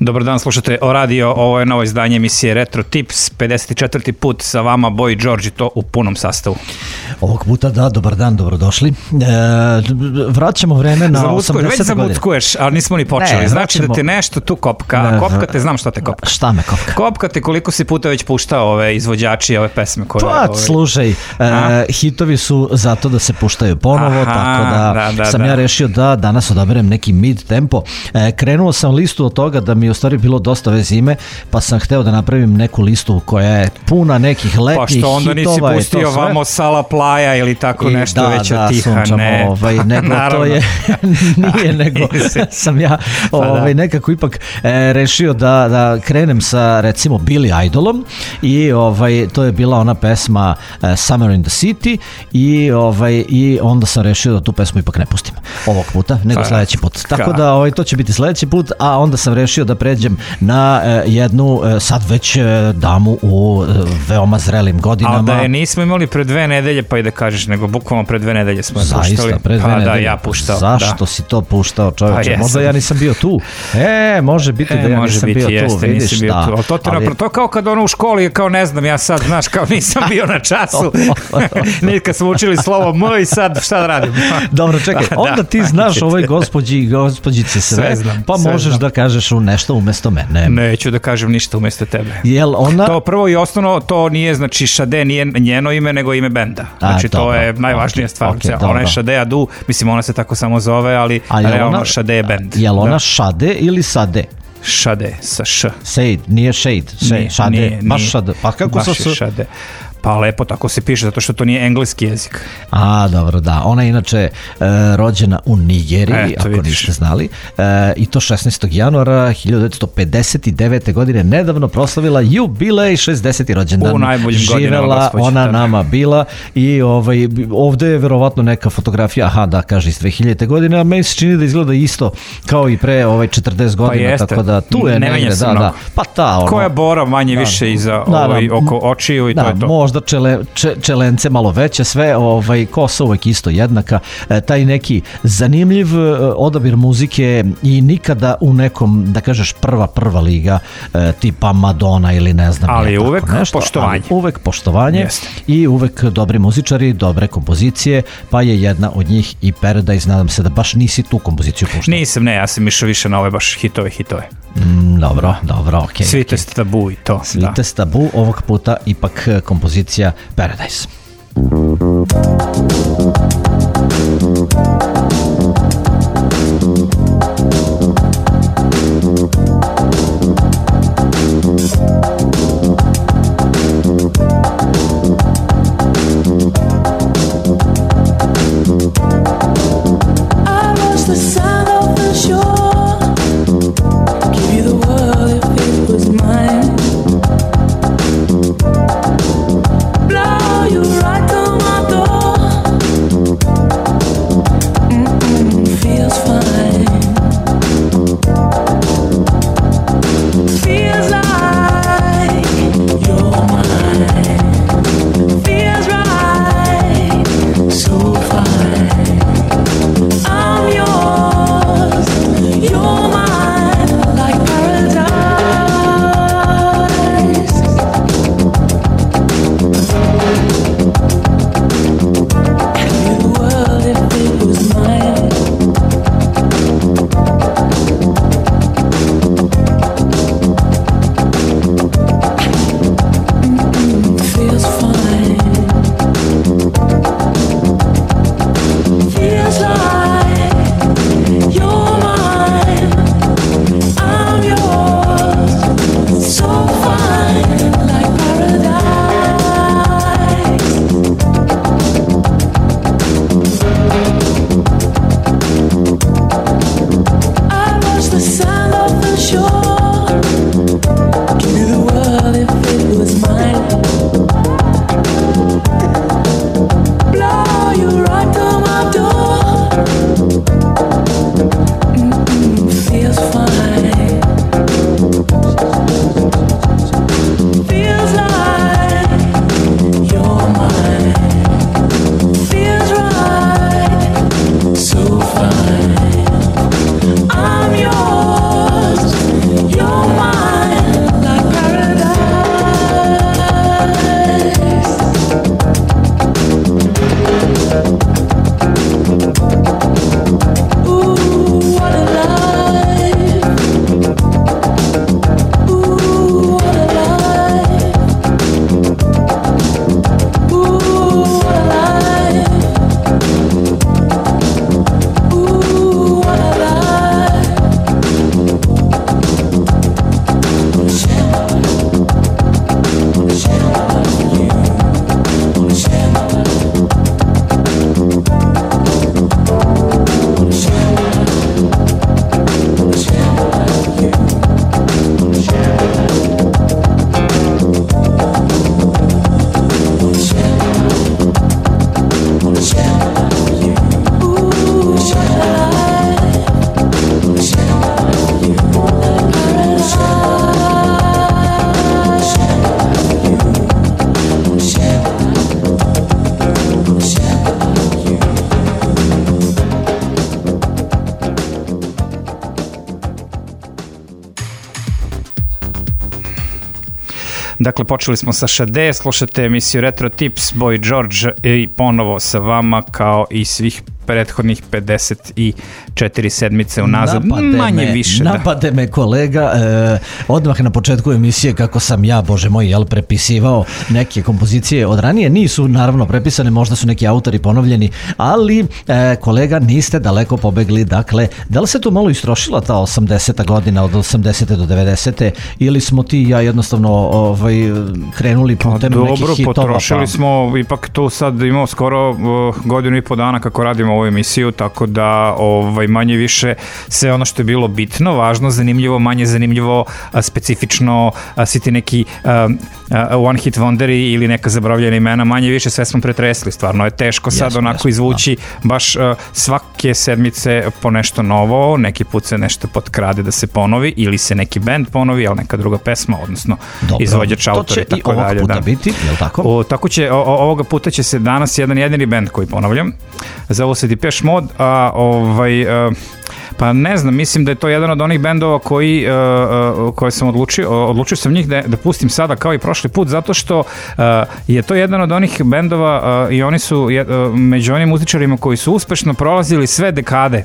Dobar dan, slušate o radio, ovo je novo izdanje emisije Retro Tips, 54. put sa vama, Boy i Đorđe, to u punom sastavu. Ovog puta da, dobar dan, dobrodošli. Vraćamo vreme na 80. godine. Već zamutkuješ, ali nismo ni počeli. Znači da te nešto tu kopka. Kopka te, znam šta te kopka. Šta me kopka? Kopka te koliko si puta već puštao ove izvođači, ove pesme koje... Slušaj, hitovi su zato da se puštaju ponovo, tako da sam ja rešio da danas odaberem neki mid tempo. Krenuo sam listu od toga da mi je u stvari bilo dosta ove zime, pa sam hteo da napravim neku listu koja je puna nekih letnjih hitova. Pa što onda nisi pustio vamo Sala Plaja ili tako nešto već od tiha, ne. Nego to je, nije, nego sam ja nekako ipak rešio da krenem sa recimo Billy Idolom i to je bila ona pesma Summer in the City i onda sam rešio da tu pesmu ipak ne pustim ovog puta, nego sledeći put. Tako da to će biti sledeći put, a onda sam rešio da pređem na jednu sad već damu u veoma zrelim godinama. A da je nismo imali pre 2 nedelje, pa i da kažeš, nego bukvalno pre 2 nedelje smo je puštali. Zaista, pre 2 nedelje. Da, ja puštao. Zašto si to puštao, čovječe? Možda ja nisam bio tu. Može biti da ja nisam bio tu. Vidiš, da. Ali to kao kad ono u školi, kao ne znam, ja sad, znaš, kao nisam bio na času. Nikad smo učili slovo M i sad šta da radim? Dobro, čekaj, onda ti znaš ovoj gospođi i gospođice sve, pa možeš da kažeš nešto umesto mene. Neću da kažem ništa umesto tebe. Jel ona... To prvo i osnovno, to nije, znači Sade nije njeno ime, nego ime benda. Znači to je najvažnija stvar. Ona je Sade Adu, mislim ona se tako samo zove, ali realno Sade je bend. Jel ona Sade ili Sade? Sade, sa š. Shade, nije Shade. Sade, baš Sade. Pa kako su Sade? Pa lepo, tako se piše, zato što to nije engleski jezik. Dobro, da. Ona je inače rođena u Nigeriji, ako niste znali, i to 16. januara 1959. godine, nedavno proslavila jubilej 60. rođendan. U najboljim godinama, gospođa. Ona nama bila i ovde je verovatno neka fotografija, da kaže iz 2000. godine, a meni se čini da izgleda isto kao i pre 40 godina, tako da tu je negde, da. Pa ta, koja bora manje više iza oko očiju i to je to. Možda čelence malo veće, sve kosa uvek isto jednaka, taj neki zanimljiv odabir muzike i nikada u nekom, da kažeš, prva liga tipa Madonna ili ne znam, ali uvek nešto, poštovanje. Ali uvek poštovanje. Jeste. I uvek dobri muzičari, dobre kompozicije, pa je jedna od njih i Paradise. Nadam se da baš nisi tu kompoziciju puštao. Nisam, ne, ja sam išao više na ove baš hitove. Dobro, okej. Sweetest Tabu i to. Sweetest Tabu, ovog puta ipak kompozicija Paradise. Dakle, počeli smo sa Sade, slušate emisiju Retro Tips, Boy George i ponovo sa vama kao i svih prethodnih 54 sedmice unazad, manje više. Napade me kolega, odmah na početku emisije kako sam ja, bože moj, prepisivao neke kompozicije od ranije, nisu naravno prepisane, možda su neki autori ponovljeni, ali kolega niste daleko pobegli, dakle, da li se tu malo istrošila ta 80. godina od 80. do 90. ili smo ti i ja jednostavno krenuli putem nekih hitova? Dobro, potrošili smo, ipak tu sad imamo skoro godinu i po dana kako radimo ovu emisiju, tako da manje više sve ono što je bilo bitno, važno, zanimljivo, manje zanimljivo, specifično, svi ti neki one hit wonderi ili neka zaboravljena imena, manje više sve smo pretresli, stvarno je teško sad onako izvući baš svake sedmice po nešto novo, neki put se nešto potkrade da se ponovi ili se neki band ponovi, ali neka druga pesma, odnosno izvođač, autor i tako dalje. To će i ovog puta biti, je li tako? Tako će, ovoga puta će se danas jedan jedini band koji ponavljam, zove se Depeche Mode, pa ne znam, mislim da je to jedan od onih bendova koje sam odlučio sam njih da pustim sada kao i prošli put, zato što je to jedan od onih bendova i oni su među onim muzičarima koji su uspešno prolazili sve dekade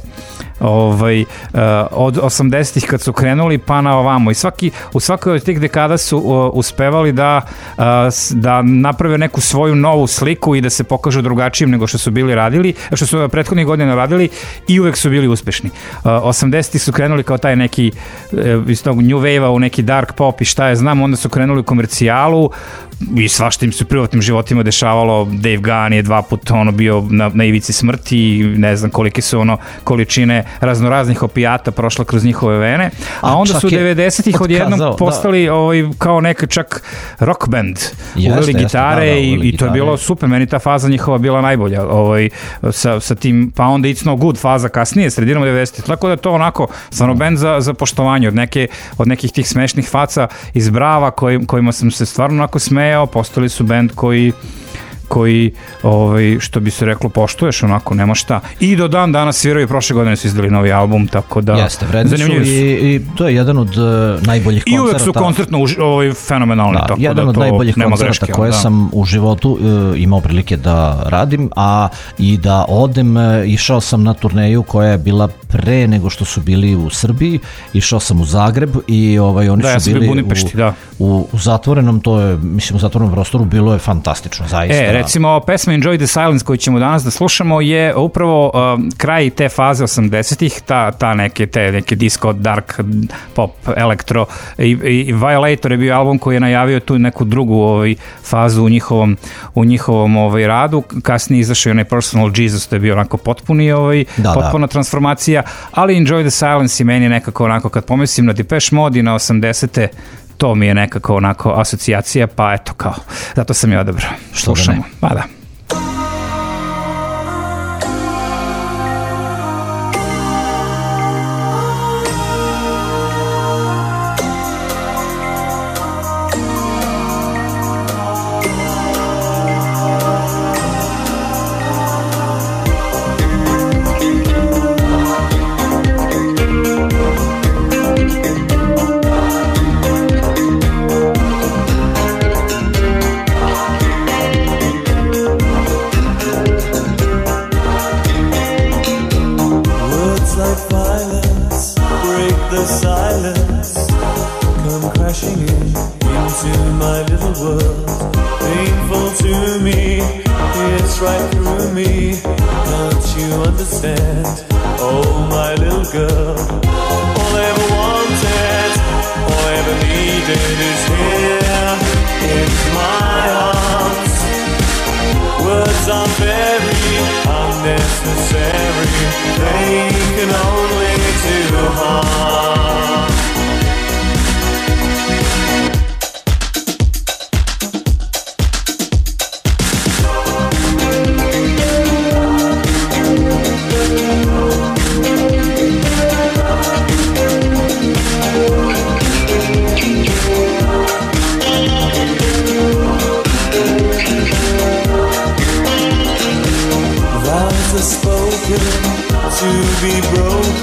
od 80-ih kad su krenuli pa na ovamo i u svakoj od tih dekada su uspevali da naprave neku svoju novu sliku i da se pokažu drugačijim nego što su bili radili, što su prethodnih godina radili i uvek su bili uspešni. 80-ih su krenuli kao taj neki iz tog new wave-a u neki dark pop i šta je znam, onda su krenuli u komercijalu i svašta im se u privatnim životima dešavalo. Dave Gahan je 2 puta bio na ivici smrti i ne znam kolike su količine raznoraznih opijata prošla kroz njihove vene, a onda su 90-ih odjednom postali kao neka čak rock band, uveli gitare i to je bilo super, meni ta faza njihova bila najbolja sa tim, pa onda It's No Good faza kasnije, sredinom 90-ih, tako da je to onako stvarno band za poštovanje od nekih tih smešnih faca iz Brava kojima sam se stvarno onako smejao, postali su band koji što bi se reklo poštuješ, onako nema šta, i do dan danas sviraju, prošle godine su izdali novi album, tako da zanimljivo su i to je jedan od najboljih koncerata. I uvek su koncertno fenomenalni, tako da to nema greške. Jedan od najboljih koncerata koje sam u životu imao prilike da radim, a i da odem, išao sam na turneju koja je bila pre nego što su bili u Srbiji, išao sam u Zagreb i oni su bili u zatvorenom, to je, mislim, u zatvorenom prostoru, bilo je fantastično, zaista. Recimo, pesma Enjoy the Silence koju ćemo danas da slušamo je upravo kraj te faze 80-ih, ta neke disco, dark, pop, elektro i Violator je bio album koji je najavio tu neku drugu fazu u njihovom radu. Kasnije izašao je onaj Personal Jesus, to je bio onako potpuna transformacija, ali Enjoy the Silence i meni nekako onako kad pomislim na Depeche Mode i na 80-te, to mi je nekako onako asocijacija, pa eto kao, zato sam je odabrao. Slušamo. Pa da. To be broken.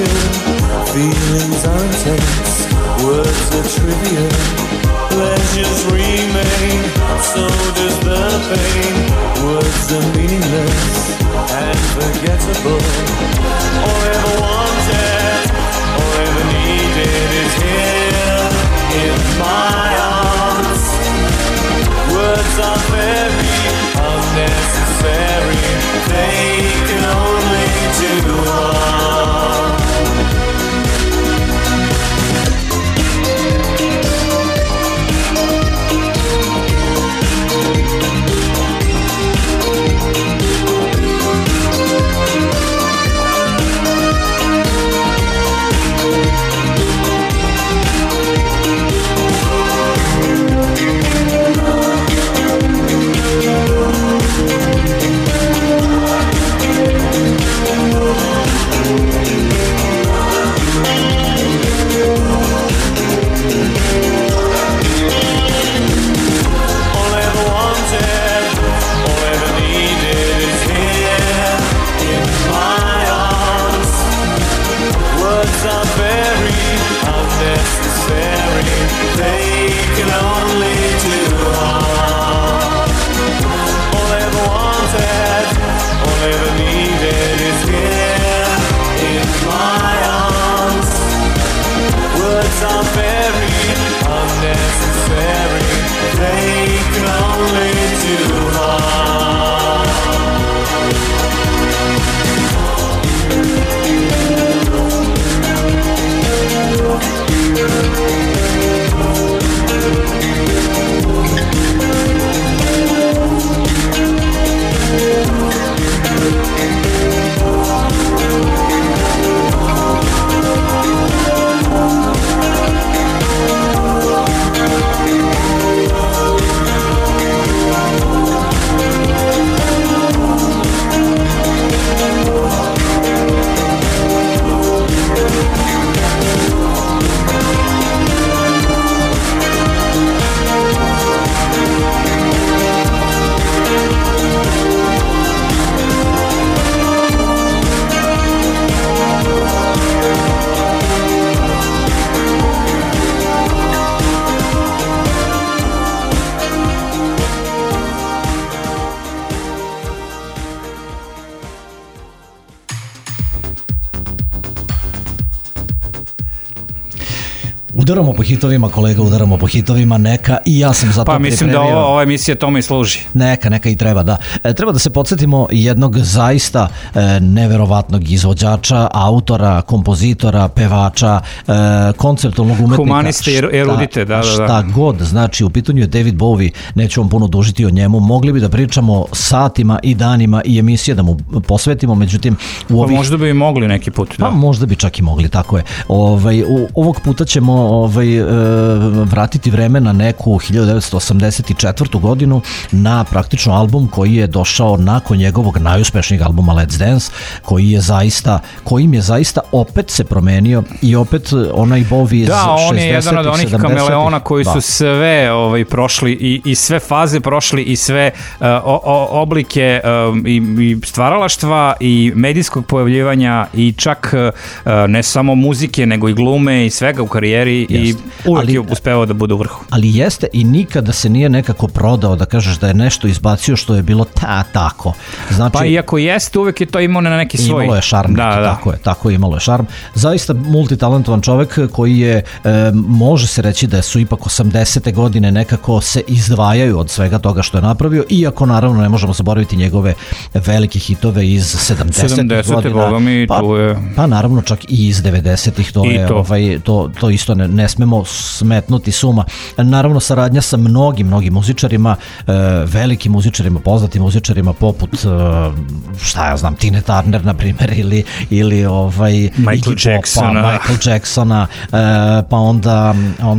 Udaramo po hitovima, kolega, udaramo po hitovima, neka i ja sam za to pripremio. Pa mislim da ova emisija tome i služi. Neka i treba, da. Treba da se podsjetimo jednog zaista neverovatnog izvođača, autora, kompozitora, pevača, konceptualnog umetnika. Humaniste i erudite, da. Šta god, znači u pitanju je David Bowie, neću vam puno dužiti o njemu, mogli bi da pričamo satima i danima i emisije da mu posvetimo, međutim pa možda bi mogli neki put, da. Pa možda bi čak i mogli, tako je. Ovog puta ćemo vratiti vreme na neku 1984. godinu, na praktično album koji je došao nakon njegovog najuspešnijeg albuma Let's Dance, kojim je zaista opet se promenio i opet onaj Bowie iz 60-ih, 70-ih. Da, on je jedan od onih kameleona koji su sve prošli i sve faze prošli i sve oblike i stvaralaštva i medijskog pojavljivanja i čak ne samo muzike nego i glume i svega u karijeri i uvijek je uspevao da bude u vrhu. Ali jeste i nikada se nije nekako prodao da kažeš da je nešto izbacio što je bilo tako. Znači, pa iako jeste, uvijek je to imao na neki svoj. Imalo je šarm, tako je, imalo je šarm. Zaista multitalentovan čovek koji je, može se reći da su ipak 80. godine nekako se izdvajaju od svega toga što je napravio, iako naravno ne možemo zaboraviti njegove velike hitove iz 70. godina. Pa naravno čak i iz 90-ih, to isto ne smemo smetnuti suma. Naravno saradnja sa mnogim muzičarima, velikim muzičarima, poznatim muzičarima poput šta ja znam, Tina Turner na primjer ili Michael Jacksona, pa onda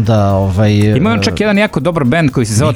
ima čak jedan jako dobar band koji se zove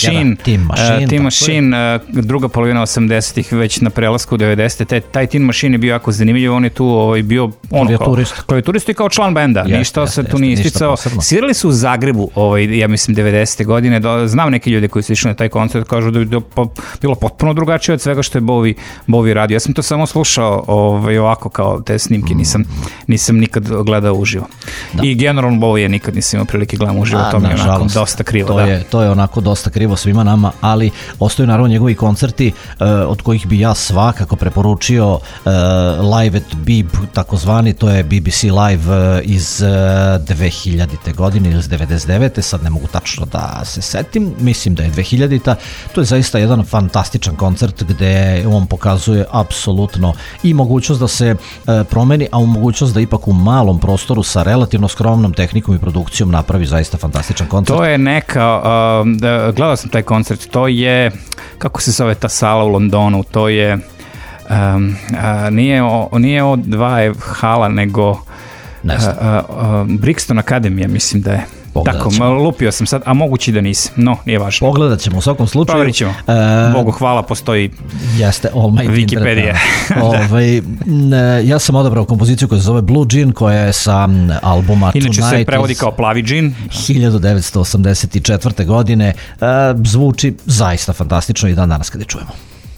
Tin Machine, druga polovina 80-ih, već na prelasku u 90-te. Taj Tin Machine je bio jako zanimljiv, on je tu bio klavijaturist i kao član benda, ništa se tu nije isticao. Svirali su u Zagrebu, ja mislim 90. godine, znam neke ljude koji su išli na taj koncert, kažu da je bilo potpuno drugačije od svega što je Bowie radio. Ja sam to samo slušao ovako kao te snimke, nisam nikad gledao uživo. Da. I generalno Bowie nikad nisam imao prilike gledam uživo, to mi je onako dosta krivo. To je onako dosta krivo svima nama, ali ostaju naravno njegovi koncerti od kojih bi ja svakako preporučio Live at Bib, takozvani, to je BBC Live iz 2000. godine ili iz 99. Sad ne mogu tačno da se setim, mislim da je 2000. To je zaista jedan fantastičan koncert gde on pokazuje apsolutno i mogućnost da se promeni, a mogućnost da ipak u malom prostoru sa relativno skromnom tehnikom i produkcijom napravi zaista fantastičan koncert. To je neka, gledao sam taj koncert, to je, kako se zove ta sala u Londonu, to je nije O2 hala, nego Brixton Akademija, mislim da je. Tako, lupio sam sad, a mogući da nisam, no, nije važno. Pogledat ćemo u svakom slučaju. Provjerit ćemo. Bogu hvala, postoji Wikipedia. Ja sam odabrao kompoziciju koja se zove Blue Jean, koja je sa albuma Inače Tonight. Inače se prevodi kao plavi džin. 1984. godine. Zvuči zaista fantastično i dan danas kada je čujemo.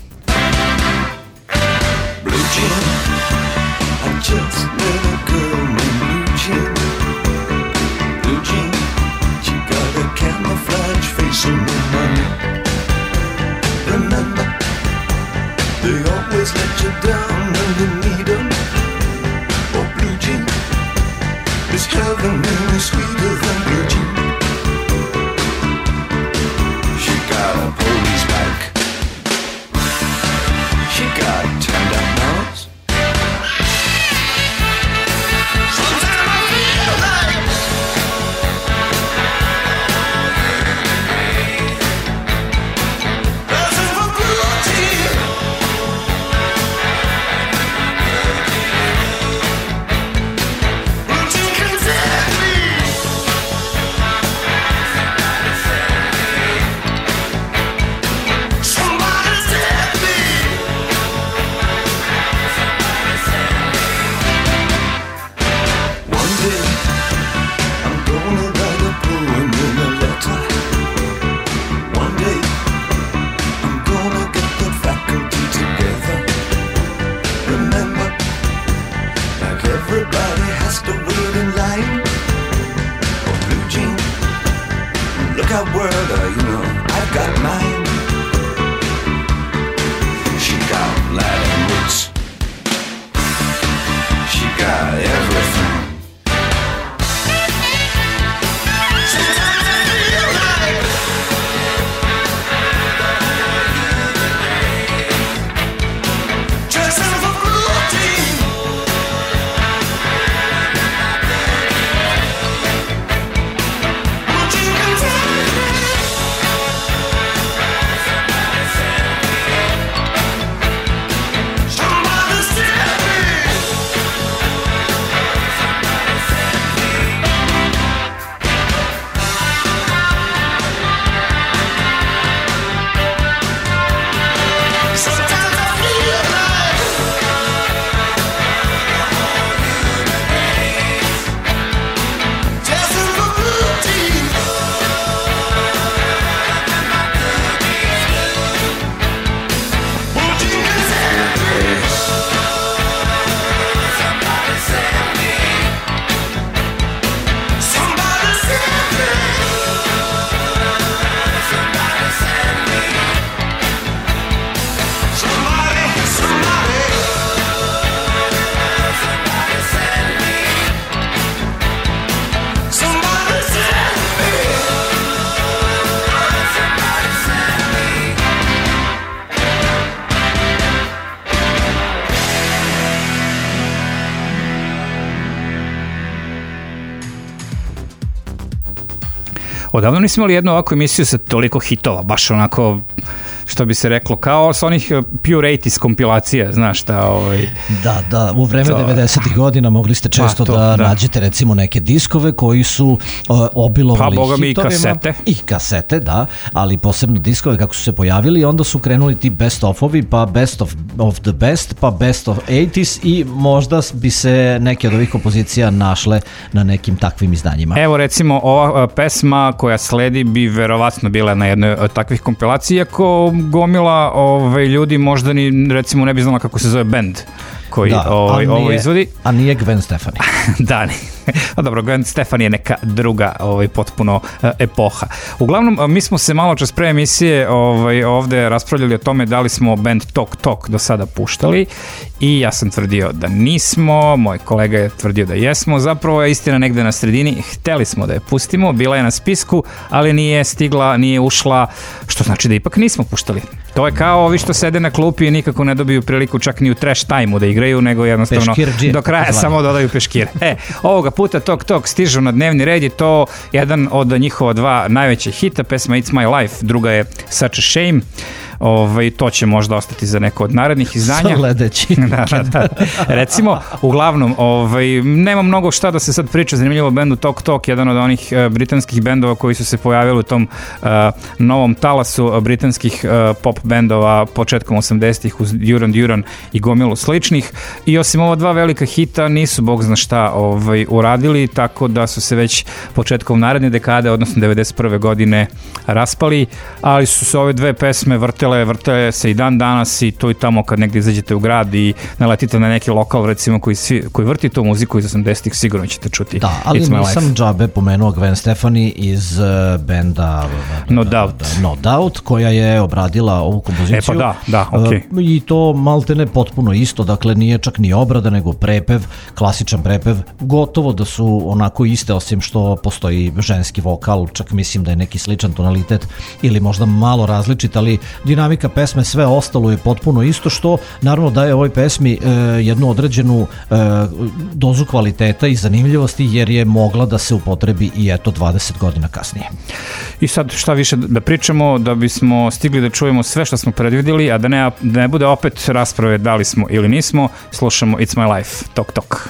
Blue Jean, I just met a girl named Blue Jean. Blue Jean, she got a camouflage face on the money. Remember, they always let you down when you need them. Oh, Blue Jean, is heaven really sweeter than Blue Jean? She got a police bike. She got turned up nose. Odavno nismo imali jednu ovakvu emisiju sa toliko hitova, baš onako, što bi se reklo, kao sa onih Pure 80s kompilacija, znaš šta, Da, u vreme 90-ih godina mogli ste često da nađete recimo neke diskove koji su obilovali hitovima. I kasete, da, ali posebno diskove kako su se pojavili, onda su krenuli ti best of-ovi, pa best of the best, pa best of 80s i možda bi se neke od ovih kompozicija našle na nekim takvim izdanjima. Evo recimo ova pesma koja sledi bi verovatno bila na jednoj od takvih kompilacija, iako gomila ljudi možda ni recimo ne bi znala kako se zove bend koji ovo izvodi. A nije Gwen Stefani. Da, a dobro, Gwen Stefani je neka druga potpuno epoha. Uglavnom, mi smo se malo čas pre emisije ovde raspravljali o tome da li smo band Tok Tok do sada puštali i ja sam tvrdio da nismo, moj kolega je tvrdio da jesmo, zapravo je istina negde na sredini, hteli smo da je pustimo, bila je na spisku, ali nije stigla, nije ušla, što znači da ipak nismo puštali. To je kao ovi što sede na klupi i nikako ne dobiju priliku čak ni u trash time-u da igraju, nego jednostavno do kraja samo dodaju peškire. Ovoga puta Tok Tok stižu na dnevni red i to jedan od njihova dva najveća hita, pesma It's My Life, druga je Such a Shame. To će možda ostati za neko od narednih izdanja. Sledeći. Da. Recimo, uglavnom, nema mnogo šta da se sad priča zanimljivo bendu Tok Tok, jedan od onih britanskih bendova koji su se pojavili u tom novom talasu britanskih pop bendova početkom 80-ih uz Duran Duran i gomilu sličnih. I osim ova dva velika hita nisu bog zna šta uradili, tako da su se već početkom naredne dekade, odnosno 91. godine raspali, ali su se ove dve pesme vrtele se i dan danas i tu i tamo kad negdje izađete u grad i naletite na neki lokal recimo koji vrti tu muziku iz 80-ih, sigurno ćete čuti. Da, ali nisam džabe pomenuo Gwen Stefani iz benda No Doubt. No Doubt, koja je obradila ovu kompoziciju. Da, okej. I to maltene potpuno isto, dakle nije čak ni obrada, nego prepev, klasičan prepev, gotovo da su onako iste, osim što postoji ženski vokal, čak mislim da je neki sličan tonalitet ili možda malo različit, ali dinamika pesme, sve ostalo je potpuno isto, što naravno daje ovoj pesmi jednu određenu dozu kvaliteta i zanimljivosti, jer je mogla da se upotrebi i 20 godina kasnije. I sad šta više da pričamo, da bismo stigli da čujemo sve što smo predvidjeli, a da ne bude opet rasprave da li smo ili nismo, slušamo It's My Life, Tok Tok.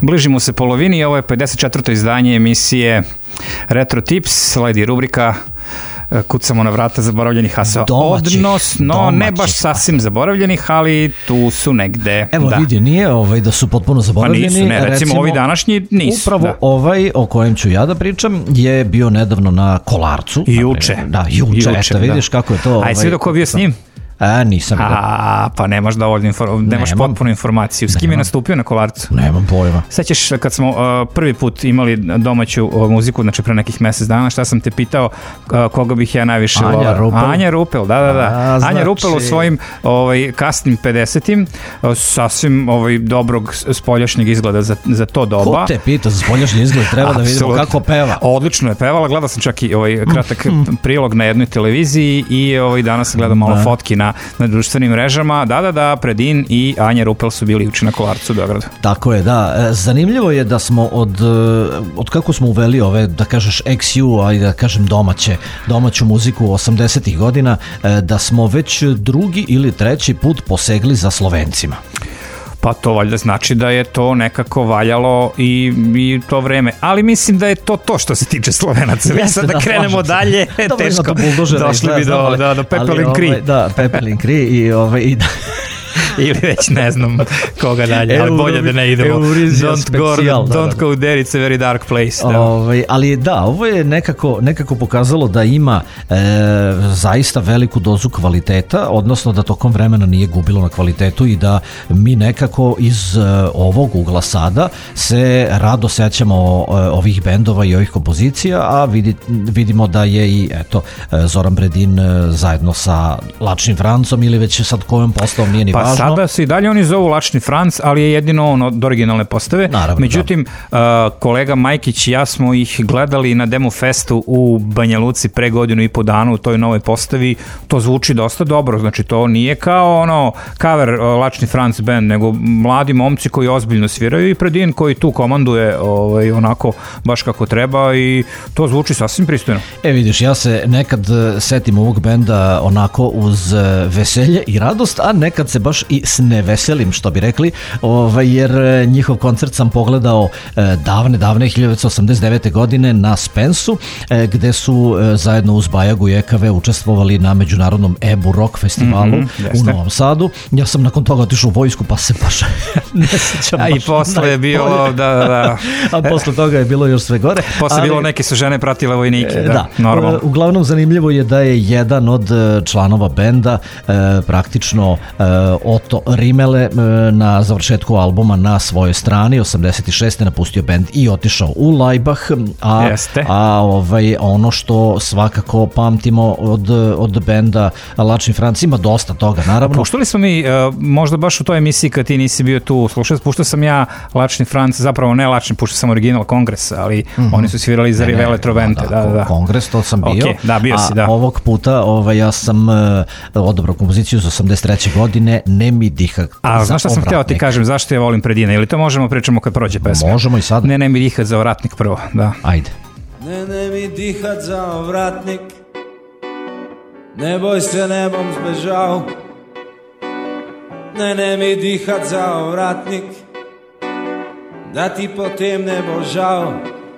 Bližimo se polovini i ovo je 54. izdanje emisije Retro Tips, sledi rubrika kucamo na vrata zaboravljenih asova. Odnosno, ne baš sasvim zaboravljenih, ali tu su negde. Evo vidi, nije da su potpuno zaboravljeni. Pa nisu, ne, recimo ovi današnji nisu. Upravo ovaj o kojem ću ja da pričam je bio nedavno na Kolarcu. Juče. Da, juče. Eto, vidiš kako je to. Aj, svi ko bio s njim? Nisam vidio. Pa nemaš dovoljno nemaš potpunu informaciju. S kim je nastupio na Kolarcu? Nemam pojma. Sećaš kad smo prvi put imali domaću muziku, znači pre nekih mesec dana, šta sam te pitao koga bih ja najviše Anja Rupel, da. Anja Rupel u svojim kasnim 50-im, sasvim dobrog spoljašnjeg izgleda za to doba. Ko te pita za spoljašnji izgled? Treba da vidimo kako peva. Odlično je pevala, gledao sam čak i kratak prilog na jednoj televiziji i danas gledam malo fotki na društvenim mrežama. Da, Predin i Anja Rupel su bili juče na Kolarcu u Beogradu. Tako je, da. Zanimljivo je da smo od kako smo uveli ove, da kažeš, XU, a i da kažem domaću muziku 80-ih godina, da smo već drugi ili treći put posegli za Slovencima. Pa to valjda znači da je to nekako valjalo i to vreme. Ali mislim da je to što se tiče Slovenaca. Jeste, sad da krenemo dalje, teško. Došli bi do Pepelin Kri. Da, Pepelin Kri i da... ili već ne znam koga dalje, ali bolje da ne idemo. Don't go there, it's a very dark place. Ali da, ovo je nekako pokazalo da ima zaista veliku dozu kvaliteta, odnosno da tokom vremena nije gubilo na kvalitetu i da mi nekako iz ovog ugla sada se rado sećamo ovih bendova i ovih kompozicija, a vidimo da je i Zoran Predin zajedno sa Lačnim Francom ili već sad kojom postavom nije ni važno. Sada se i dalje oni zovu Lačni Franc, ali je jedino on od originalne postave. Naravno, međutim, kolega Majkić i ja smo ih gledali na demo festu u Banja Luci pre godinu i po dana u toj novoj postavi. To zvuči dosta dobro, znači to nije kao cover Lačni Franc band, nego mladi momci koji ozbiljno sviraju i Predin koji tu komanduje onako baš kako treba i to zvuči sasvim pristojno. Vidiš, ja se nekad setim ovog benda onako uz veselje i radost, a nekad se baš i s neveselim, što bi rekli, jer njihov koncert sam pogledao davne 1989. godine na Spensu, gde su zajedno uz Bajagu i EKV učestvovali na međunarodnom EBU Rock festivalu u Novom Sadu. Ja sam nakon toga otišao u vojsku, pa se baš ne sjećam baš. I posle je bilo, da. A posle toga je bilo još sve gore. Posle je bilo neke su žene pratile vojnike, da. Normalno. Uglavnom zanimljivo je da je jedan od članova benda praktično Otto Rimele na završetku albuma na svojoj strani 86. napustio bend i otišao u Laibach, a ono što svakako pamtimo od benda Lačni Franc, ima dosta toga, naravno. Puštali smo mi, možda baš u toj emisiji kad ti nisi bio tu, puštao sam ja Lačni Franc, zapravo ne Lačni, puštao sam original Kongres, ali oni su svirali za Rivele Trovente. Da. Kongres, to sam bio. Okay, da, bio si, da. A ovog puta ja sam odabrao kompoziciju iz 83. godine, Ne mi dihat za ovratnik. A znaš šta sam hteo ti kažem, zašto ja volim Predina? Ili to možemo pričamo kad prođe pesma? Možemo i sad. Ne mi dihat za ovratnik prvo, da. Ajde. Ne mi dihat za ovratnik, ne boj se nebom zbežal. Ne mi dihat za ovratnik, da ti potem ne bo žal.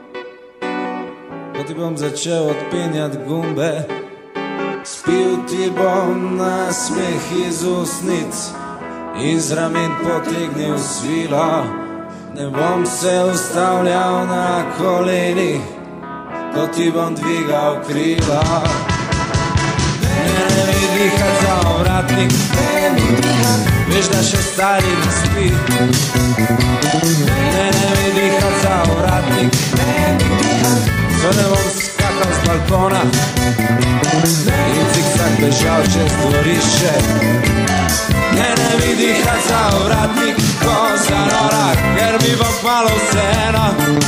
Ko ti bom začel odpenjat gumbe, spil ti bom na smeh iz usnic, iz ramen potegnil svilo. Ne bom se ustavljal na kolenih, ko ti bom dvigal krila. Ne mi dihat za ovratnik, veš da še stari ne spi. Ne mi dihat za ovratnik, so ne bom skakal z balkona in zigzag bežal čez dvorišče. Ne mi dihat za ovratnik, ko za nora, ker mi bo kmalu vseeno.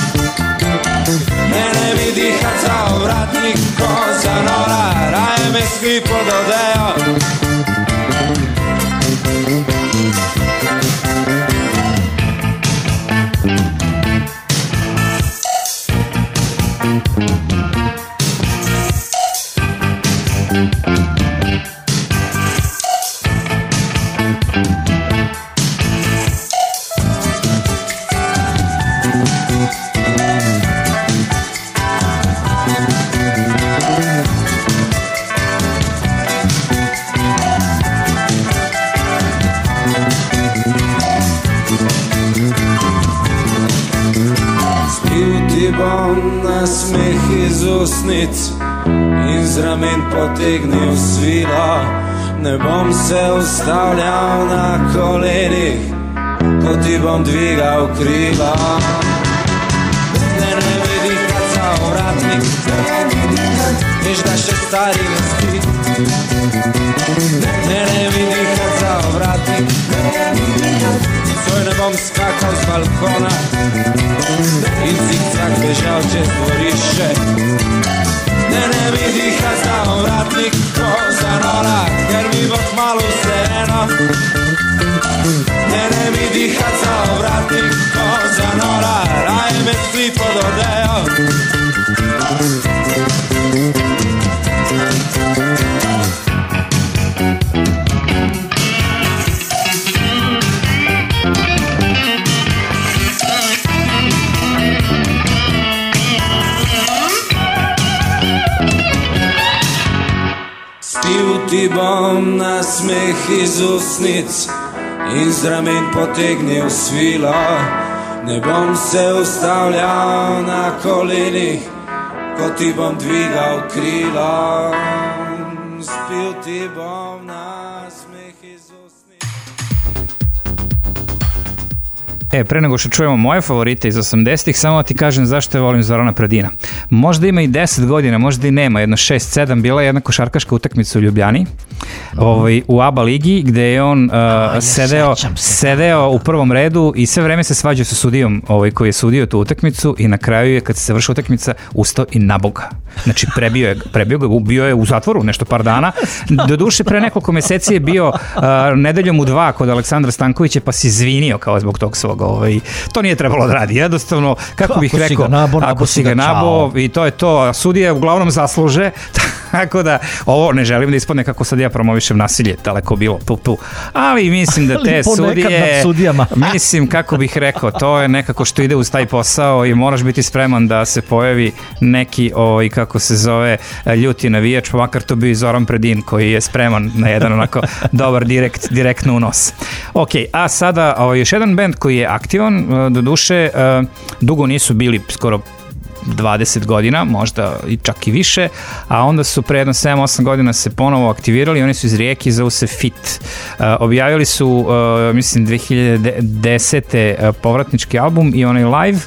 Ne mi dihat za ovratnik, ko za nora, raje me spri pod odejo. usnic, iz ramen potegni v svilo. Ne bom se ustavljal na kolenih, ko ti bom dvigal krila. Ne mi dihat za ovratnik, veš da še stari ne spi. Ne mi dihat za ovratnik, svoj ne bom skakal z balkona in zigzag bežal čez dvorišče. Ne mi dihat za ovratnik, ko zanora, ker mi bo kmalu vseeno. Ne mi dihat za ovratnik, ko zanora, raje me spli pod odejo. Spil ti bom na smeh iz usnic, iz ramen potegnil svilo. Ne bom se ustavljal na kolenih, ko ti bom dvigal krilo. Spil ti bom na smeh iz usnic. Pre nego što čujemo moje favorite iz 80-ih, samo ti kažem zašto je volim Zorana Predina. Možda ima i 10 godina, možda i nema, jedno 6-7, bila je jedna košarkaška utakmica u Ljubljani, u ABA ligi, gde je on sedeo u prvom redu i sve vreme se svađao sa sudijom koji je sudio tu utakmicu i na kraju je, kad se završila utakmica, ustao i naboga. Znači, prebio ga, bio je u zatvoru nešto par dana. Doduše, pre nekoliko meseci je bio nedeljom u 2 kod Aleksandra Stankovića, pa si izvinio kao zbog tog svog. To nije trebalo da radi. Jednostavno, kako bih rekao, ako si ga nabo i to je to. A sudije uglavnom zasluže, tako da ovo ne želim da ispadne kako sad ja promovišem nasilje, daleko bilo, ali mislim da te sudije, mislim, kako bih rekao, to je nekako što ide uz taj posao i moraš biti spreman da se pojavi neki, kako se zove, ljuti navijač, pa makar to bio i Zoran Predin koji je spreman na jedan onako dobar direktno u nos. Ok, a sada još jedan band koji je aktivan, doduše dugo nisu bili, skoro 20 godina, možda i čak i više, a onda su pre jedno 7-8 godina se ponovo aktivirali, oni su iz Rijeke, zovu se Fit. Objavili su, mislim, 2010. povratnički album i onaj live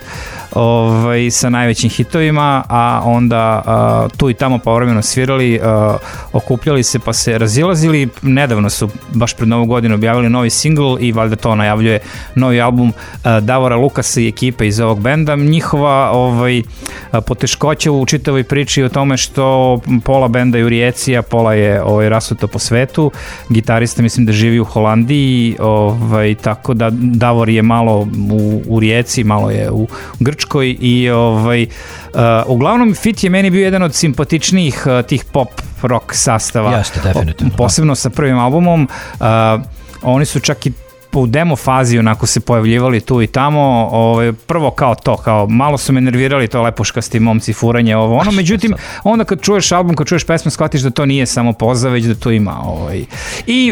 sa najvećim hitovima, a onda tu i tamo povremeno svirali, okupljali se pa se razilazili. Nedavno su, baš pred Novu godinu, objavili novi singl i valjda to najavljuje novi album Davora Lukasa i ekipe iz ovog benda. Njihova poteškoća u čitavoj priči o tome što pola benda je u Rijeci, a pola je rasuto po svetu. Gitarista mislim da živi u Holandiji, tako da Davor je malo u Rijeci, malo je u Grčkoj i uglavnom Fit je meni bio jedan od simpatičnijih tih pop rock sastava. Jeste, definitivno. Posebno sa prvim albumom. Oni su čak i u demo fazi onako se pojavljivali tu i tamo, prvo kao malo su me nervirali, to lepuškasti momci, furanje, međutim, onda kad čuješ album, kad čuješ pesmu, shvatiš da to nije samo poza, već da to ima. I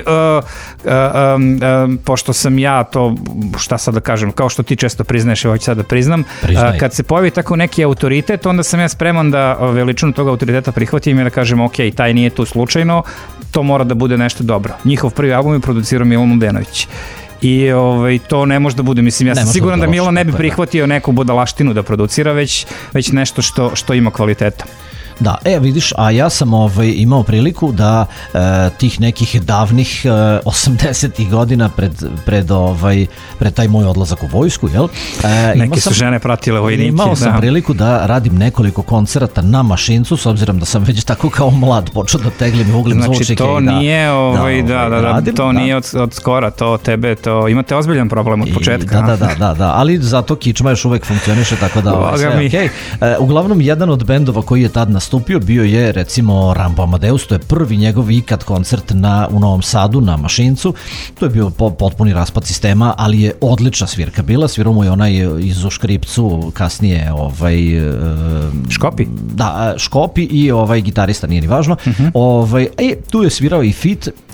pošto sam ja to, šta sad da kažem, kao što ti često priznaješ, hoću sad da priznam, kad se pojavi tako neki autoritet, onda sam ja spreman da veličinu toga autoriteta prihvatim i da kažem, ok, taj nije tu slučajno, to mora da bude nešto dobro. Njihov prvi album je producirao Milan Mladenović. I to ne može da bude, mislim, ja sam siguran da Milan ne bi prihvatio neku budalaštinu da producira, već nešto što ima kvaliteta. Da, vidiš, a ja sam imao priliku da tih nekih davnih 80-ih godina pred taj moj odlazak u vojsku, jel? Neke su žene pratile vojnike. Imao sam priliku da radim nekoliko koncerata na mašincu, s obzirom da sam već tako kao mlad počeo da teglim i uglim zvučnike. Znači, to nije, to nije od skora, to tebe, to imate ozbiljan problem od početka. Da, ali zato kičma još uvek funkcioniše, tako da sve okej. Uglavnom, jedan od bendova koji je tad nastupio bio je recimo Rambo Amadeus, to je prvi njegov ikad koncert u Novom Sadu na Mašincu. To je bio potpuni raspad sistema, ali je odlična svirka bila. Svirao mu je onaj iz u Škripcu, kasnije Škopi? Da, Škopi i gitarista, nije ni važno. Tu je svirao i Fit.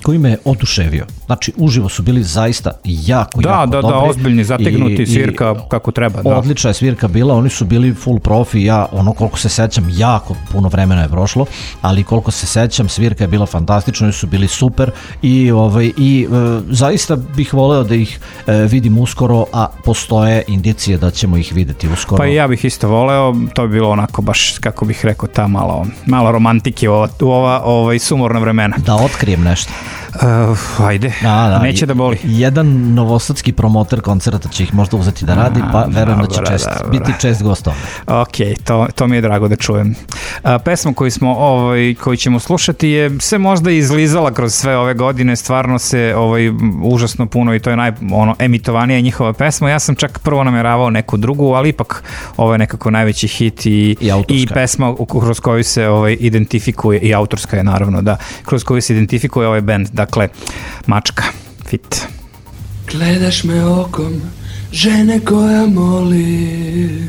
koji me oduševio. Znači, uživo su bili zaista jako dobri. Da, ozbiljni, zategnuti, svirka kako treba. Da. Odlična je svirka bila, oni su bili full profi, ja koliko se sećam, jako puno vremena je prošlo, ali koliko se sećam, svirka je bila fantastična, oni su bili super i zaista bih voleo da ih vidim uskoro, a postoje indicije da ćemo ih videti uskoro. Pa i ja bih isto voleo, to bi bilo onako baš, kako bih rekao, ta malo romantike u ova sumorna vremena. Da otkrijem nešto. Ajde, neće da boli. Jedan novosadski promoter koncerta će ih možda uzeti da radi, pa verujem da će biti čest gost ovdje. Ok, to mi je drago da čujem. Pesma koju ćemo slušati se možda izlizala kroz sve ove godine, stvarno se užasno puno i to je emitovanija njihova pesma. Ja sam čak prvo namjeravao neku drugu, ali ipak ovo je nekako najveći hit i pesma kroz koju se identifikuje, i autorska je naravno, da, kroz koju se identifikuje ovaj band. Dakle, Mačka, Fit. Gledaš me okom žene koja moli,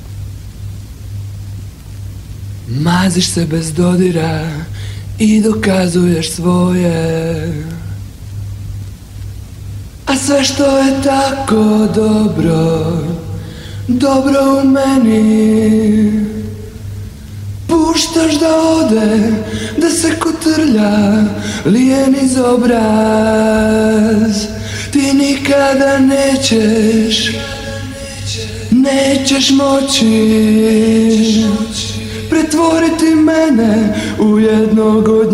maziš se bez dodira i dokazuješ svoje, a sve što je tako dobro u meni puštaš da ode, da se kotrlja lijen iz obraz. Ti nikada nećeš moći pretvoriti mene u jednog od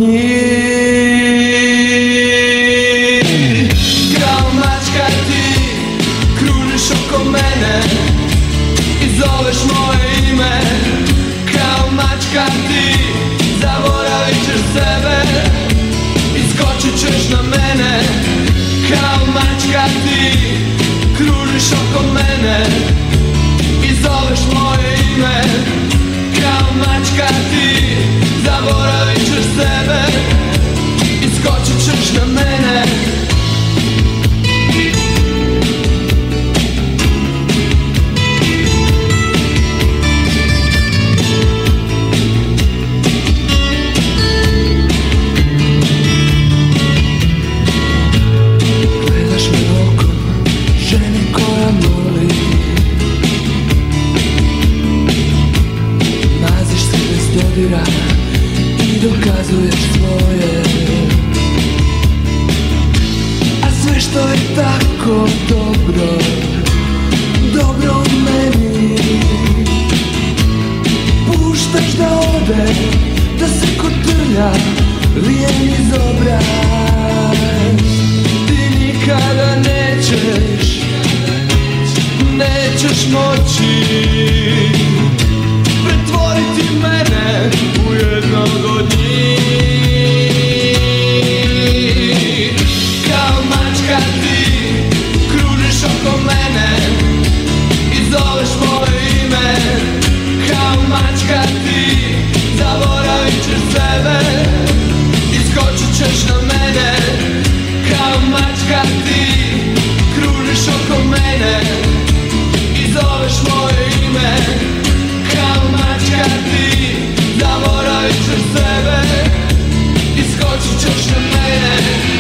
njih. Kao mačka ti kružiš oko mene i zoveš moje ime. Kao mačka ti zaboravit ćeš sebe i skočit ćeš na mene. Kao mačka ti kružiš oko mene i zoveš moje ime. Kao mačka ti zaboravit ćeš sebe i skočit ćeš na mene. I dokazuješ svoje, a sve što je tako dobro u meni puštaš da ode, da se kotrlja lijen iz obraz. Ti nikada nećeš moći pretvoriti mene u jednog od njih. Kao mačka ti kružiš oko mene i zoveš moje ime. Kao mačka ti zaboravit ćeš sebe i skočit ćeš na mene. Kao mačka ti kružiš oko mene i zoveš moje ime. Kao mačka ti zaboravit ćeš sebe i skočit ćeš na mene.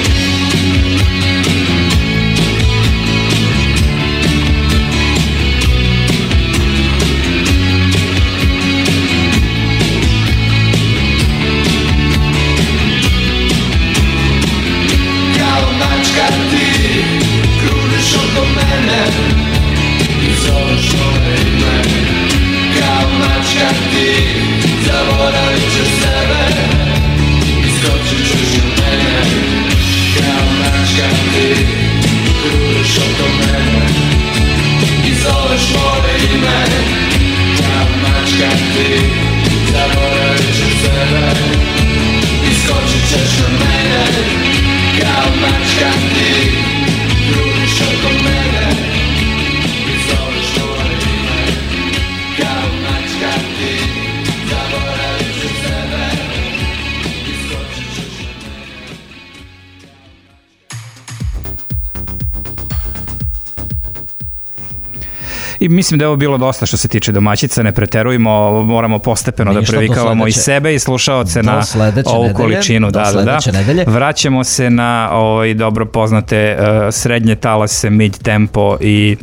Kao mačka ti kružiš oko mene i zoveš moje ime. Kao mačka ti zaboravit ćeš sebe i skočit ćeš na mene. Kao mačka ti kružiš oko mene i zoveš moje ime. Kao mačka ti zaboravit ćeš sebe i skočit ćeš na mene. Kao mačka ti kružiš oko mene i zoveš moje ime. Kao mačka ti zaboravit ćeš sebe i skočit ćeš na mene. I mislim da je ovo bilo dosta što se tiče domaćica, ne preterujemo, moramo postepeno da previkavamo i sebe i slušaoce na ovu količinu. Nedelje. Vraćamo se na dobro poznate srednje talase, mid tempo i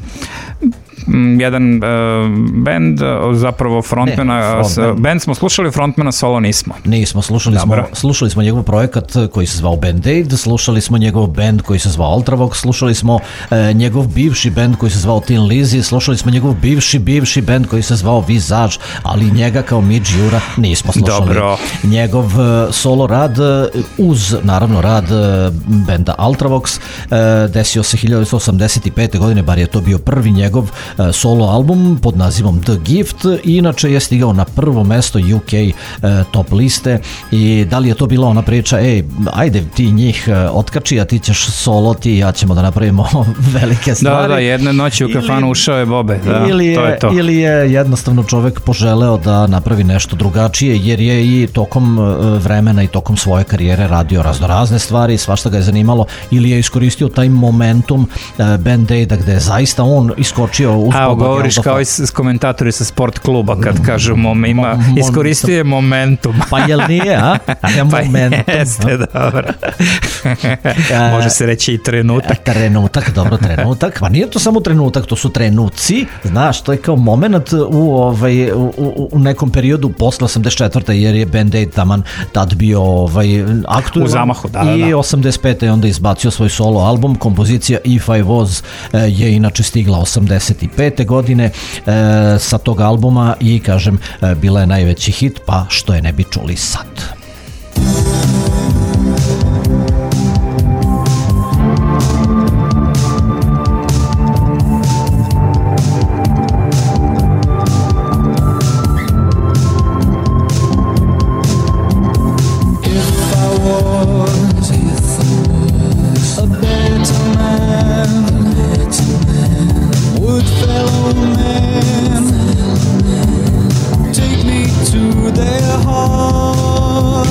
jedan band, zapravo frontmana, band smo slušali, frontmana solo nismo. Nismo, slušali smo njegov projekat koji se zvao Band-Aid, slušali smo njegov band koji se zvao Ultravox, slušali smo njegov bivši band koji se zvao Tin Lizzy, slušali smo njegov bivši band koji se zvao Visage, ali njega kao Midge Jura nismo slušali. Dobro. Njegov solo rad uz, naravno, rad benda Ultravox desio se 1985. godine, bar je to bio prvi njegov solo album pod nazivom The Gift, i inače je stigao na prvo mesto UK top liste. I da li je to bila ona priča, ajde ti njih otkači, a ti ćeš solo, ti i ja ćemo da napravimo velike stvari. Da, jedne noći u kafanu ušao je Bobe, ili je jednostavno čovek poželeo da napravi nešto drugačije, jer je i tokom vremena i tokom svoje karijere radio razne stvari, svašta ga je zanimalo, ili je iskoristio taj momentum Band-Aida gde je zaista on iskočio. A govoriš kao i komentatori sa sport kluba kad kažu iskoristio je momentum. Pa jel nije, a? Momentum. Pa jeste, dobro. Može se reći i trenutak. Trenutak. Pa nije to samo trenutak, to su trenuci. Znaš, to je kao moment u nekom periodu posle 84. jer je Band-Aid taman tad bio aktualan. U zamahu, da. I 85. je onda izbacio svoj solo album. Kompozicija If I Was je inače stigla 85. godine sa tog albuma i kažem, bila je najveći hit, pa što je ne bi čuli sad. Take me to their heart.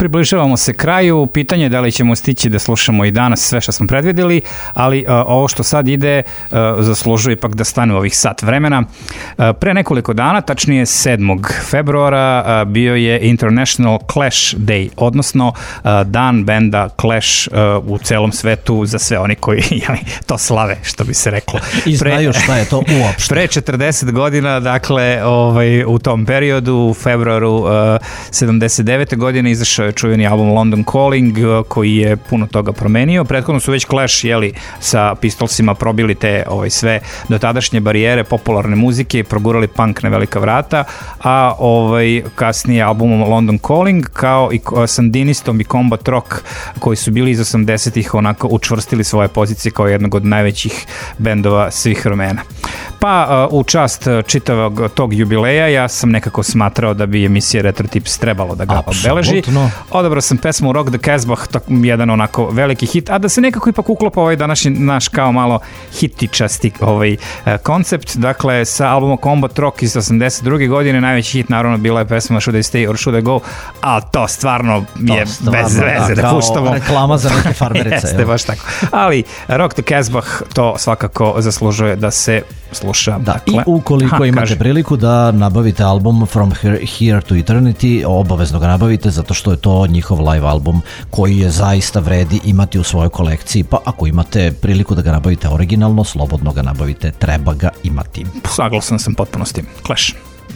približavamo se kraju. Pitanje je da li ćemo stići da slušamo i danas sve što smo predvideli, ali ovo što sad ide zaslužuje ipak da stane u ovih sat vremena. Pre nekoliko dana, tačnije 7. februara, bio je International Clash Day, odnosno dan benda Clash u celom svetu za sve oni koji to slave, što bi se reklo. I znaju šta je to uopšte. Pre 40 godina, dakle, u tom periodu, u februaru 79. godine izašao je čuveni album London Calling, koji je puno toga promenio. Prethodno su već Clash, sa Pistolsima probili te sve dotadašnje barijere popularne muzike i progurali punk na velika vrata, a kasnije albumom London Calling, kao i Sandinistom i Combat Rock, koji su bili iz 80-ih onako učvrstili svoje pozicije kao jednog od najvećih bendova svih vremena. Pa u čast čitavog tog jubileja ja sam nekako smatrao da bi emisija Retro Tips trebalo da ga obeleži. Odabrao sam pesmu Rock the Casbah, jedan onako veliki hit, a da se nekako ipak uklopa ovaj današnji naš kao malo hitičasti koncept. Dakle, sa albumom Combat Rock iz 82. godine najveći hit naravno bila je pesma Should I Stay or Should I Go, ali to stvarno je bez veze da puštamo. Kao reklama za neke farmerice. Jeste, baš tako. Ali Rock the Casbah to svakako zaslužuje da se sluša. I ukoliko imate priliku da nabavite album From Here to Eternity, obavezno ga nabavite zato što je to njihov live album koji je zaista vredi imati u svojoj kolekciji, pa ako imate priliku da ga nabavite originalno, slobodno ga nabavite, treba ga imati. Saglasan sam potpuno s tim. Clash.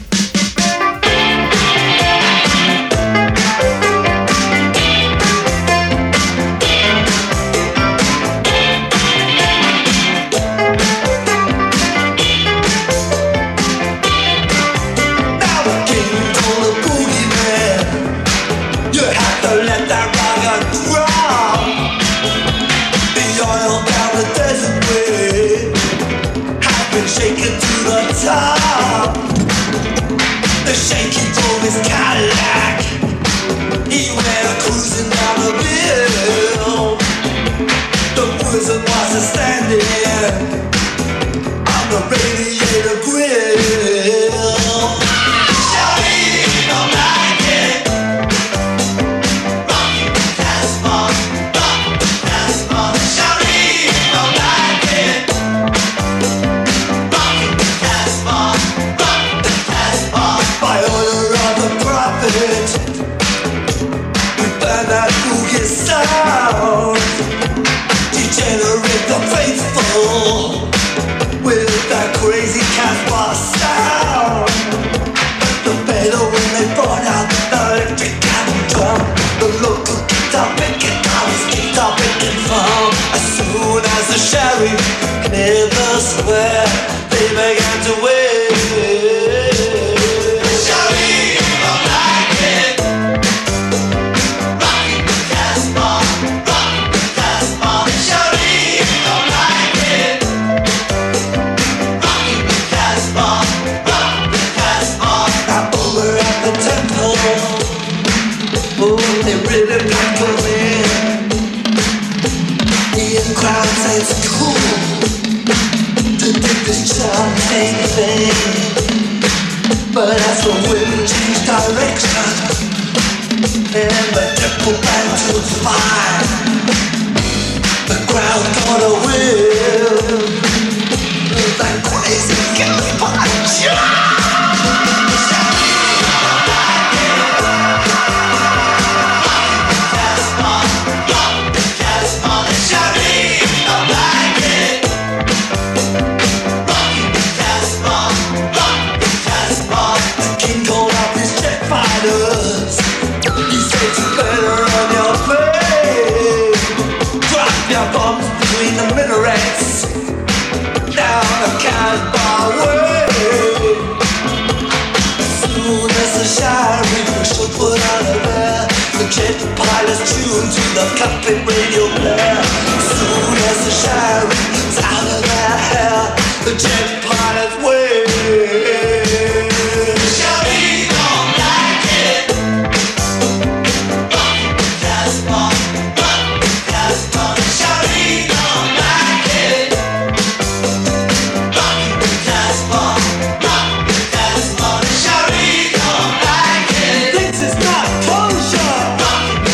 The shaky drove his Cadillac. He went cruising down the hill. The prison was a standing on the radiator grill. Shawty don't like it. Rocky Casbah, Rocky Casbah. Shawty don't like it. Rocky Casbah, Rocky Casbah. By order of the prophet, we burn that boogie sound. Degenerate the faithful with that crazy Casbah sound. The better when they brought out the electric cattle drum. The local guitar picking drums, guitar picking from. As soon as the sheriff cleared the square, they began to wait. But as the wind changed direction and the temple began to fire, the crowd got a will like crazy Casbah. Jet pilots tuned to the cockpit radio blare. Soon as the sheriff's out of their hair, the jet pilots wave. Shawty don't like it. Rock the Casbah, rock the Casbah. Shawty don't like it. Rock the Casbah, rock the Casbah. Shawty don't like it. This is not kosher.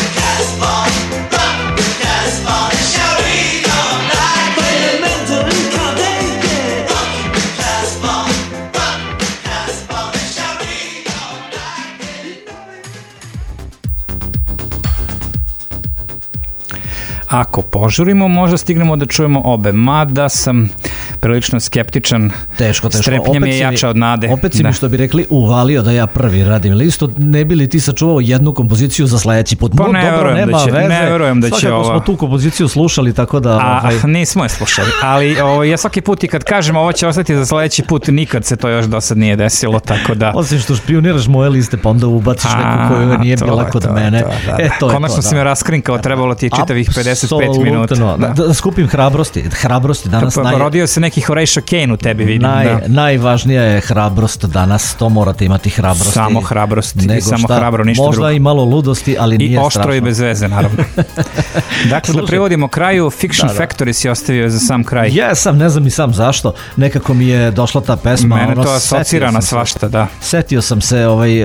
ako požurimo, možda stignemo da čujemo obe, mada sam prilično skeptičan. Teško. Strepnja mi je jača od nade. Opet si mi, što bi rekli, uvalio da ja prvi radim listu. Ne bi li ti sačuvao jednu kompoziciju za sledeći put? Pa ne verujem da će svakako ova... smo tu kompoziciju slušali, tako da... Nismo je slušali, ali ja svaki put i kad kažem ovo će ostati za sledeći put, nikad se to još do sad nije desilo, tako da... Osim što špioniraš moje liste, pa onda ubaciš neku koju nije bila kod mene. Konačno si me raskrinkao, trebalo ti je čitavih 55 minuta. Da skupim hrabrosti danas. Rodio se neki Horatio Kane u tebi, vidim. Najvažnija je hrabrost danas, to morate imati hrabrosti. Samo hrabrost i samo hrabro, ništa drugo. Možda i malo ludosti, ali nije strašno. I oštro i bez veze, naravno. Dakle, da privodimo kraju, Fiction Factory si ostavio za sam kraj. Jesam, ne znam i sam zašto, nekako mi je došla ta pesma. Mene to asocira na svašta, da. Setio sam se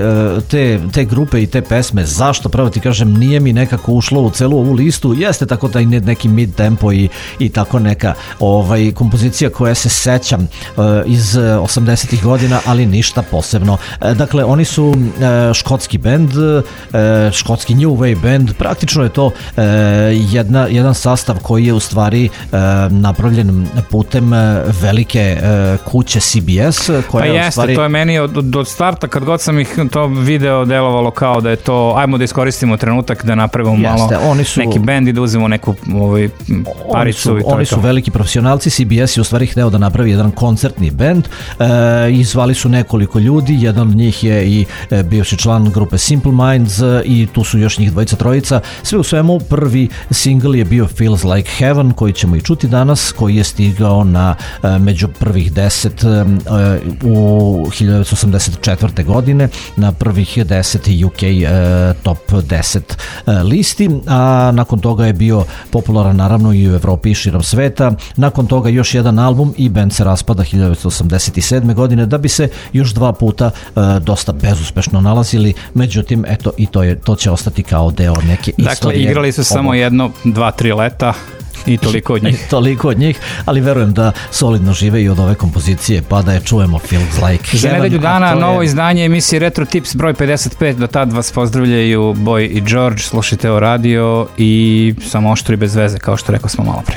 te grupe i te pesme, zašto, pravo ti kažem, nije mi nekako ušlo u celu ovu listu, jeste tako da neki mid tempo i tako neka kompozicija koja se sećam iz 80-ih godina, ali ništa posebno. Dakle, oni su škotski bend, škotski new wave band, praktično je to jedan sastav koji je u stvari napravljen putem velike kuće CBS, koja pa je u stvari... to je meni od starta, kad god sam ih to video, delovalo kao da je to, ajmo da iskoristimo trenutak da napravimo malo neki bend i da uzmemo neku paricu. Oni su veliki profesionalci, CBS je u stvari hteo da napravi jedan koncertni bend i zvali su nekoliko ljudi, jedan od njih je i bivši član grupe Simple Minds i tu su još njih dvojica, trojica. Sve u svemu, prvi single je bio Feels Like Heaven, koji ćemo i čuti danas, koji je stigao na među prvih 10 u 1984. godine, na prvih 10 UK top 10 listi, a nakon toga je bio popularan naravno i u Evropi i širom sveta. Nakon toga još jedan album i band se raspada 1987. godine, da bi se još dva puta dosta bezuspešno nalazili, međutim eto i to će ostati kao deo neke istorije. Dakle, igrali su samo 1, 2, 3 leta i toliko od njih. Toliko od njih, ali verujem da solidno žive i od ove kompozicije, pa da je čujemo Feels Like Heaven. Za nedelju dana novo izdanje emisije Retro Tips broj 55, do tad vas pozdravljaju Boy i George, slušajte o radio i samo oštro i bez veze, kao što rekao smo malo pre.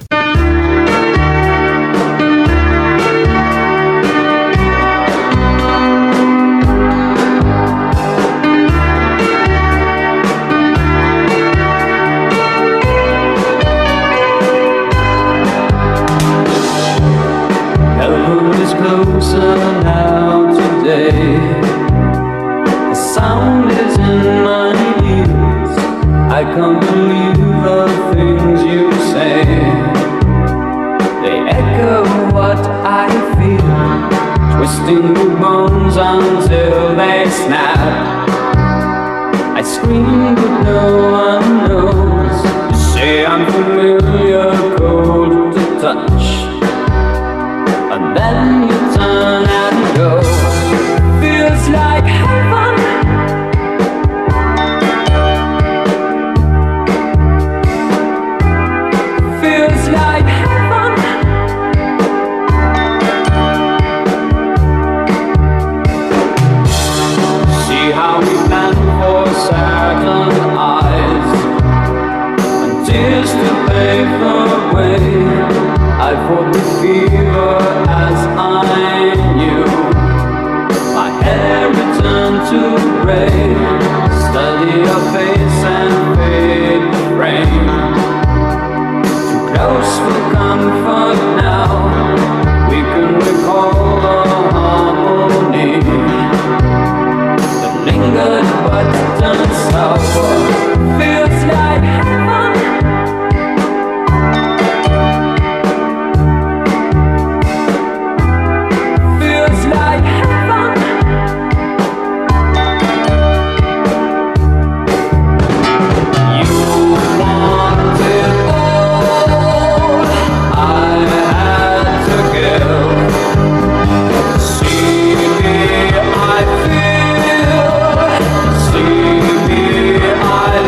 Twisting the bones until they snap. I scream but no one knows. You say I'm familiar, cold to touch, and then you turn and go. Feels like heaven. Feels like heaven. Second eyes and tears to pave the way. I fought the fever as I knew. My hair returned to gray. Study your face and fade the frame. Too close for comfort now. We can recall the harmony that lingered but done sour. Feels like heaven. Feels like heaven. You wanted all I had to give. See me, I feel. See me, I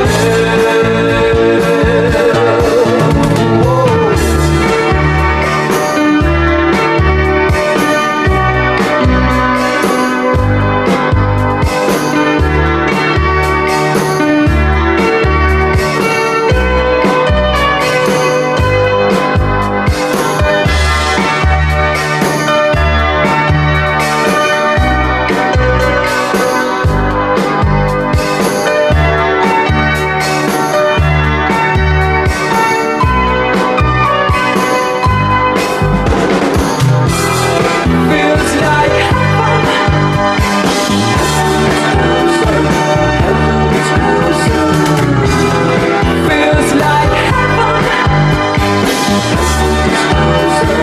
It's